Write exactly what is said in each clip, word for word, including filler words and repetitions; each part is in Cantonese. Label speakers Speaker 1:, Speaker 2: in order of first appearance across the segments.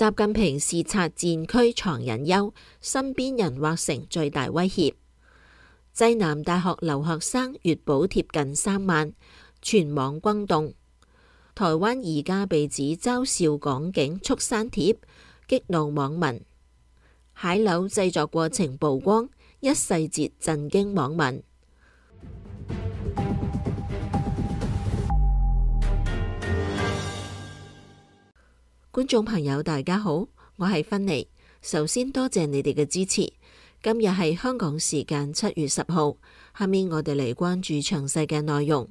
Speaker 1: 習近平視察戰區藏隱憂，身邊人或成最大威脅。濟南大學留學生月補貼近三萬，全網轟動。台灣二家被指嘲笑港警速刪帖，激怒網民。蟹柳製作過程曝光，一細節震驚網民。觀眾朋友大家好，我係芬妮。首先多謝你哋嘅支持。今日係香港時間七月十號，下面我哋嚟關注詳細嘅內容。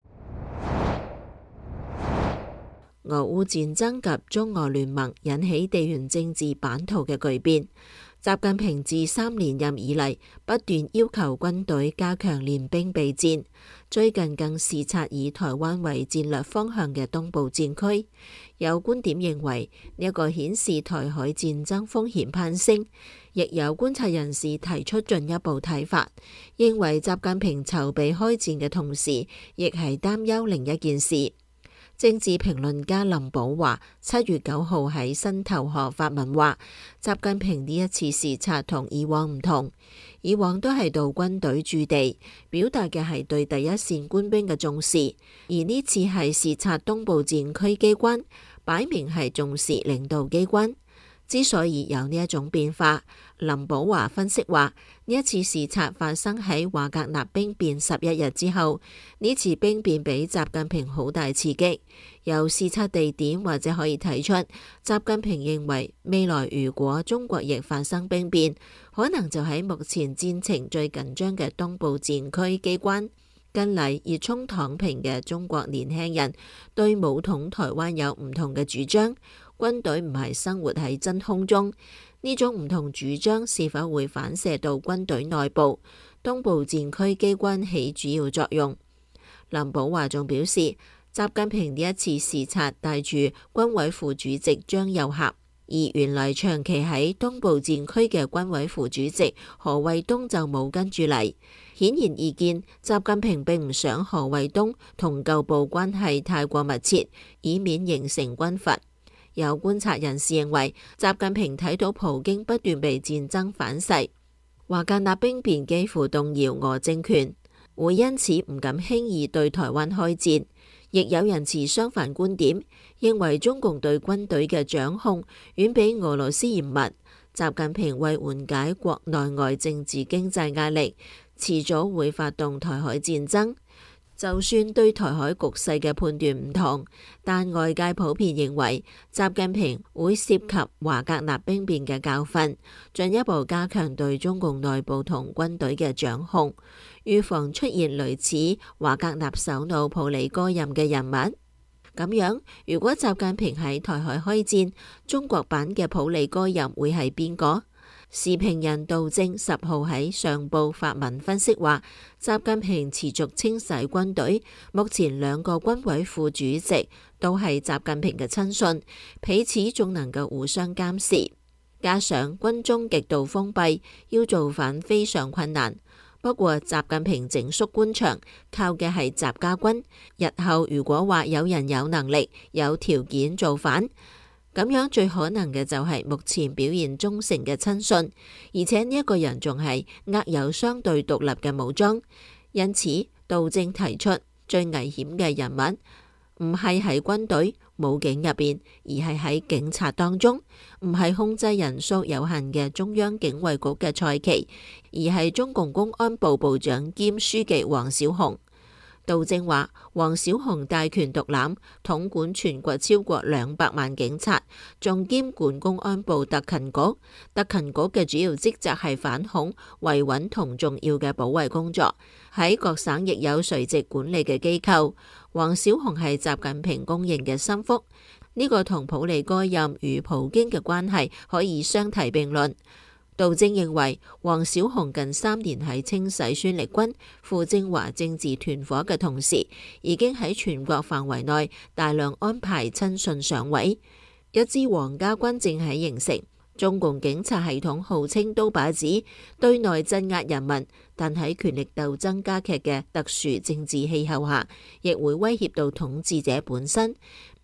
Speaker 1: 俄烏戰爭及中俄聯盟引起地緣政治版圖嘅巨變。習近平自三連任以嚟，不斷要求軍隊加強練兵備戰，最近更視察以台灣為戰略方向嘅東部戰區。有觀點認為呢一個顯示台海戰爭風險攀升，亦有觀察人士提出進一步睇法，認為習近平籌備開戰嘅同時，亦係擔憂另一件事。政治評論家林保華七月九號喺新頭殼發文話，習近平呢一次視察同以往唔同，以往都係到軍隊駐地，表達嘅係對第一線官兵嘅重視，而呢次係視察東部戰區機關，擺明係重視領導機關。之所以有呢一種變化，林保華分析話，呢一次視察發生喺華格納兵變十一日之後，呢次兵變俾習近平好大刺激。由視察地點或者可以睇出，習近平認為未來如果中國亦發生兵變，可能就喺目前戰情最緊張嘅東部戰區機關。近嚟熱衷躺平嘅中國年輕人對武統台灣有唔同嘅主張。軍隊唔係生活喺真空中，呢種唔同主張是否會反射到軍隊內部？東部戰區機關起主要作用。林保華仲表示，習近平呢一次視察帶住軍委副主席張又俠，而原來長期喺東部戰區嘅軍委副主席何衛東就冇跟住嚟。顯然易見，習近平並唔想何衛東同舊部關係太過密切，以免形成軍閥。有觀察人士認為，習近平睇到普京不斷被戰爭反噬，華格納兵變幾乎動搖俄政權，會因此唔敢輕易對台灣開戰。亦有人持相反觀點，認為中共對軍隊嘅掌控遠比俄羅斯嚴密。習近平為緩解國內外政治經濟壓力，遲早會發動台海戰爭。就算對台海局勢嘅判斷唔同，但外界普遍認為習近平會涉及華格納兵變嘅教訓，進一步加強對中共內部同軍隊嘅掌控，預防出現類似華格納首腦普里戈任嘅人物。咁樣，如果習近平喺台海開戰，中國版嘅普里戈任會係邊個？時評人杜正十號喺上報發文分析話，習近平持續清洗軍隊，目前兩個軍委副主席都係習近平嘅親信，彼此仲能夠互相監視，加上軍中極度封閉，要造反非常困難。不過習近平整肅官場，靠嘅係習家軍。日後如果話有人有能力、有條件造反，咁樣最可能嘅就係目前表現忠誠嘅親信，而且呢一個人仲係握有相對獨立嘅武裝。因此，杜正提出最危險嘅人物唔係喺軍隊武警入邊，而係喺警察當中，唔係控制人數有限嘅中央警衛局嘅蔡奇，而係中共公安部部長兼書記王小洪。杜正話，王小洪大權獨攬，統管全國超過兩百萬警察，仲兼管公安部特勤局。特勤局嘅主要職責係反恐、維穩同重要嘅保衛工作。喺各省亦有垂直管理嘅機構。王小洪係習近平公認嘅心腹，呢、這個同普里戈任與普京嘅關係可以相提並論。杜正認為，王小洪近三年喺清洗孫力軍、傅政華政治團伙嘅同時，已經喺全國範圍內大量安排親信上位，一支皇家軍正喺形成。中共警察系統號稱刀把子，對內鎮壓人民，但喺權力鬥爭加劇嘅特殊政治氣候下，亦會威脅到統治者本身。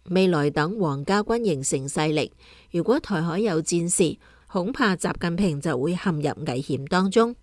Speaker 1: 未來等皇家軍形成勢力，如果台海有戰事，恐怕習近平就會陷入危險當中。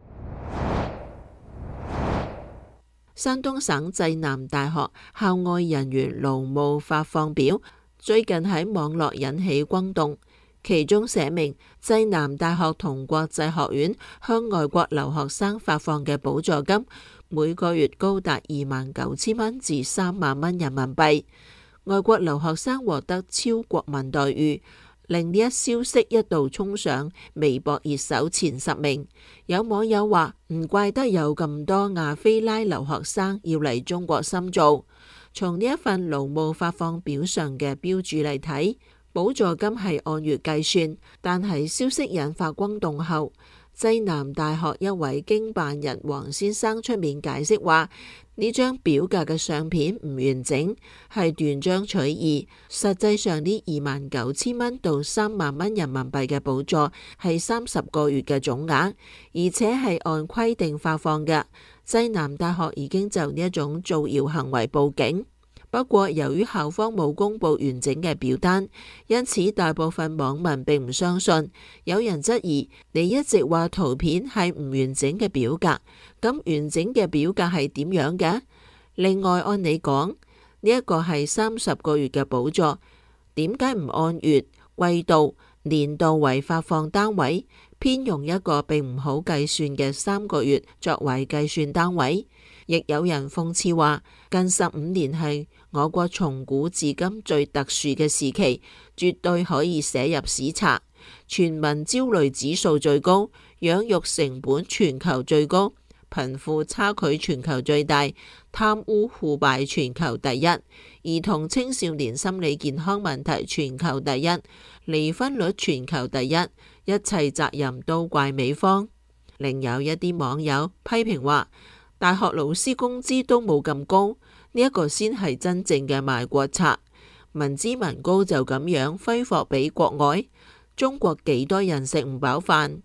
Speaker 1: 山東省濟南大學校外人員勞務發放表最近喺網絡引起轟動，其中寫明濟南大學同國際學院向外國留學生發放嘅補助金，每個月高達二萬九千蚊至三萬蚊人民幣，外國留學生獲得超國民待遇，令呢一消息一度衝上微博熱搜前十名。有網友話唔怪得有咁多亞非拉留學生要嚟中國深造。從呢一份勞務發放表上嘅標注嚟睇，補助金係按月計算，但係消息引發轟動後，濟南大學一位經辦人黃先生出面解釋話，呢張表格嘅相片唔完整，係斷章取義。實際上呢二萬九千蚊到三萬蚊人民幣嘅補助係三十個月嘅總額，而且係按規定發放嘅。濟南大學已經就呢一種造謠行為報警。不過由於校方冇公布完整嘅表單，因此大部分網民並唔相信。有人質疑，你一直話圖片係唔完整嘅表格，咁完整嘅表格係點樣嘅？另外按你講，呢一個係三十個月嘅補助，點解唔按月、季度、年度為發放單位，偏用一個並唔好計算嘅三個月作為計算單位？亦有人諷刺話，近十五年係我國從古至今最特殊嘅時期，絕對可以寫入史冊。全民焦慮指數最高，養育成本全球最高，貧富差距全球最大，貪污腐敗全球第一，兒童青少年心理健康問題全球第一，離婚率全球第一，一切責任都怪美方。另有一啲網友批評話，大學老師工資都冇咁高，呢一個先係真正嘅賣國賊。民脂民膏就咁樣揮霍俾國外，中國幾多人食唔飽飯？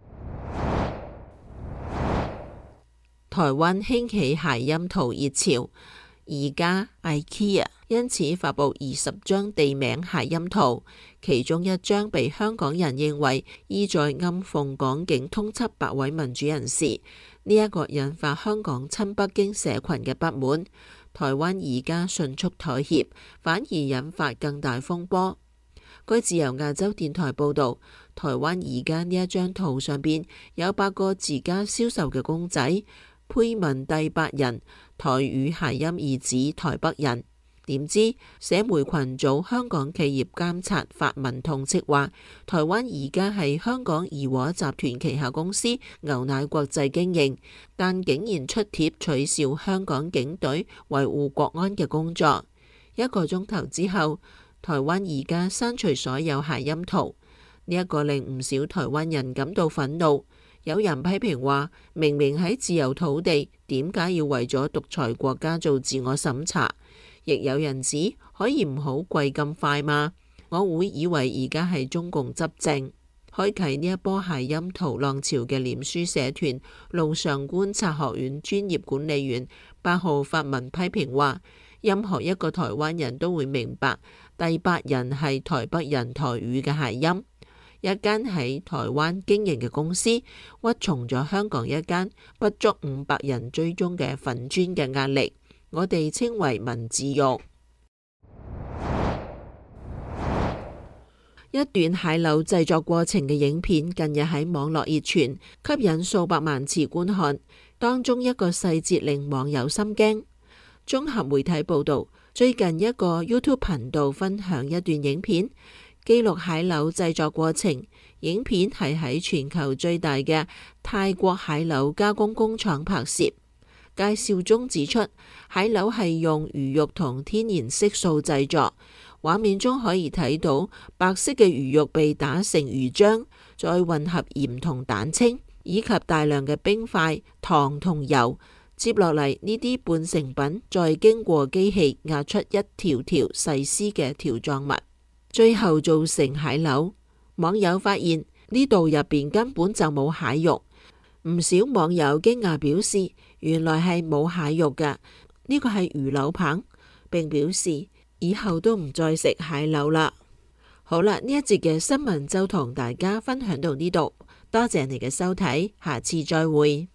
Speaker 1: 台灣興起諧音圖熱潮，宜家 IKEA 因此發布二十張地名諧音圖，其中一張被香港人認為意在暗諷港警通緝八位民主人士，呢、這、一個引發香港親北京社群嘅不滿。台灣宜家迅速妥協，反而引發更大風波。據自由亞洲電台報導，台灣宜家呢一張圖上邊有八個自家銷售嘅公仔，配文第八人，台語諧音意指台北人。點知社媒群組香港企業監察發文痛斥話，台灣宜家係香港怡和集團旗下公司牛奶國際經營，但竟然出帖取笑香港警隊維護國安嘅工作。一個鐘頭之後，台灣宜家刪除所有諧音圖，呢、這、一個令唔少台灣人感到憤怒。有人批評話，明明喺自由土地，點解要為咗獨裁國家做自我審查？亦有人指可以唔好跪咁快嘛？我會以為而家係中共執政。開啟呢一波諧音圖浪潮嘅臉書社團路上觀察學院專業管理員八號發文批評話，任何一個台灣人都會明白第八人係台北人台語嘅諧音。一間喺台灣經營嘅公司屈從咗香港一間不足五百人追蹤嘅粉專嘅壓力，我哋稱為文字獄。一段蟹柳製作過程嘅影片近日喺網絡熱傳，吸引數百萬次觀看。當中一個細節令網友心驚。綜合媒體報導，最近一個 YouTube 頻道分享一段影片，記錄蟹柳製作過程。影片係喺全球最大嘅泰國蟹柳加工工廠拍攝。介紹中指出，蟹柳係用魚肉同天然色素製作。畫面中可以睇到白色嘅魚肉被打成魚漿，再混合鹽同蛋清，以及大量嘅冰塊、糖同油。接落嚟呢啲半成品再經過機器壓出一條條細絲嘅條狀物，最後做成蟹柳。網友發現呢度入邊根本就冇蟹肉，唔少網友驚訝表示，原來係冇蟹肉㗎，呢個係魚柳棒，並表示以後都唔再食蟹柳啦。好啦，呢一節嘅新聞就同大家分享到呢度，多謝你嘅收睇，下次再會。